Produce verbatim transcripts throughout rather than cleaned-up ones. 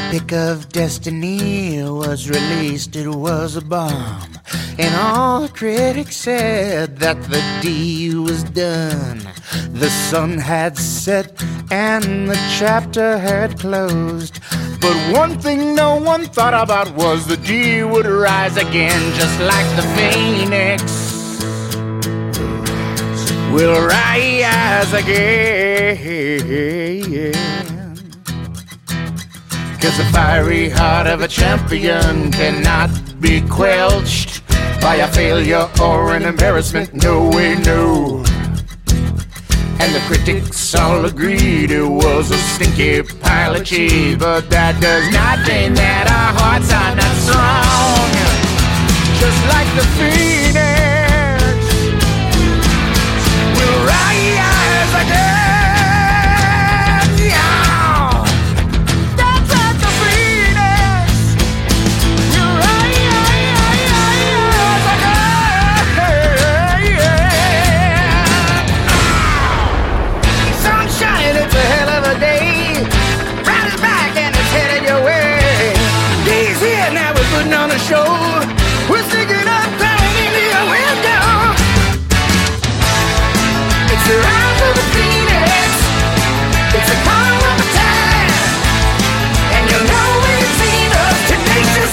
Pick of Destiny was released, it was a bomb. And all critics said that the D was done. The sun had set and the chapter had closed. But one thing no one thought about was the D would rise again, just like the phoenix will rise again. 'Cause the fiery heart of a champion cannot be quenched by a failure or an embarrassment, no way, no. And the critics all agreed it was a stinky pile of cheese, but that does not mean that our hearts are not strong. Just like the phoenix will rise again. Show. We're sticking up, coming into your window. It's the rise of the phoenix. It's the call of the time. And you know we've seen us tenacious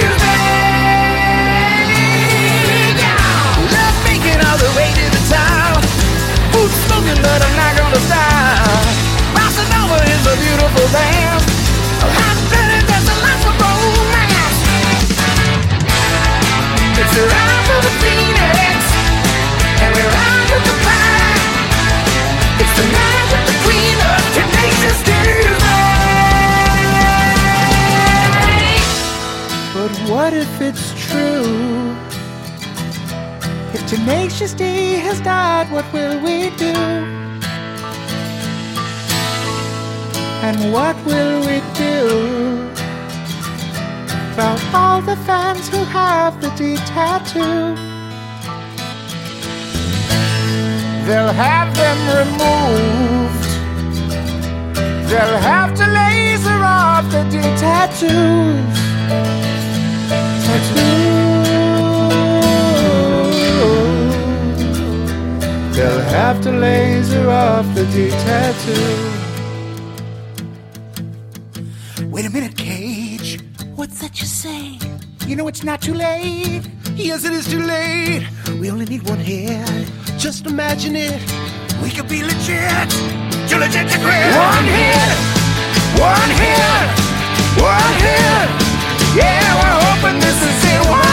music. Love making all the way to the top. Food smoking, but I'm not gonna stop. Bossa Nova is a beautiful band. I'm better, that's a life of romance. It's the rise of the phoenix, and we rise with the fire. It's the night with the queen of tenacious music. But what if it's true? If Tenacious D has died, what will we do? And what will we do about all the fans who have the D tattoo? They'll have them removed. They'll have to laser off the D tattoos. Tattoos. They'll have to laser off the D tattoo. Wait a minute, Cage. What's that you say? You know it's not too late. Yes, it is too late. We only need one hit. Just imagine it. We could be legit. Too legit to quit. One hit. One hit. One hit. Yeah, we're hoping this is it. One